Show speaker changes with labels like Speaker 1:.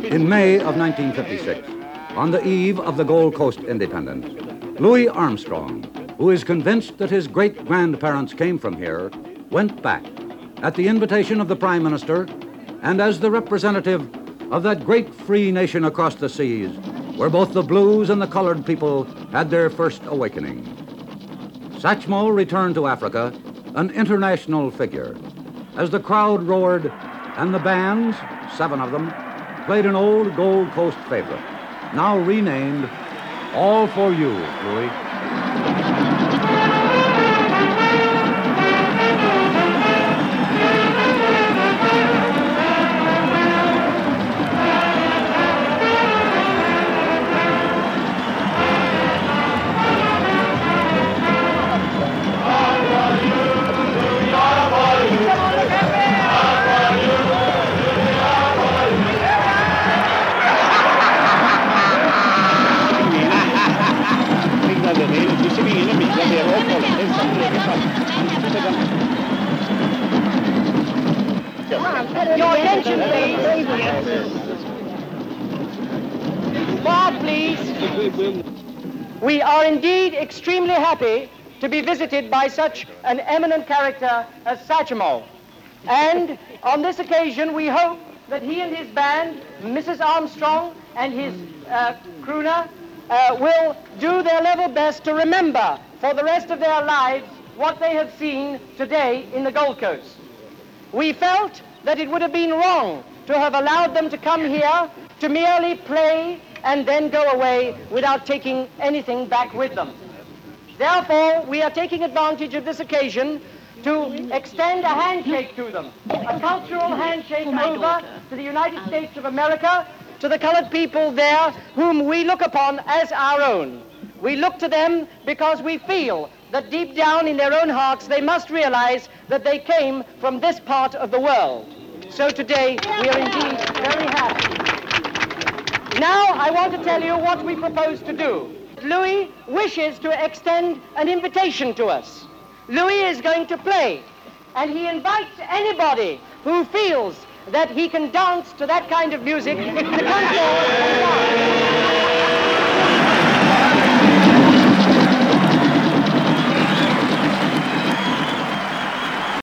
Speaker 1: In May of 1956, on the eve of the Gold Coast independence, Louis Armstrong, who is convinced that his great-grandparents came from here, went back at the invitation of the Prime Minister and as the representative of that great free nation across the seas where both the blues and the colored people had their first awakening. Satchmo returned to Africa an international figure as the crowd roared and the bands, 7 of them, played an old Gold Coast favorite, now renamed All for You, Louis.
Speaker 2: Your attention, please. Bar, please. We are indeed extremely happy to be visited by such an eminent character as Satchmo. And on this occasion, we hope that he and his band, Mrs. Armstrong and his crooner, will do their level best to remember for the rest of their lives what they have seen today in the Gold Coast. We felt that it would have been wrong to have allowed them to come here to merely play and then go away without taking anything back with them. Therefore, we are taking advantage of this occasion to extend a handshake to them, a cultural handshake over to the United States of America, to the colored people there whom we look upon as our own. We look to them because we feel that deep down in their own hearts they must realize that they came from this part of the world. So today we are indeed very happy. Now I want to tell you what we propose to do. Louis wishes to extend an invitation to us. Louis is going to play, and he invites anybody who feels that he can dance to that kind of music to come forward and dance.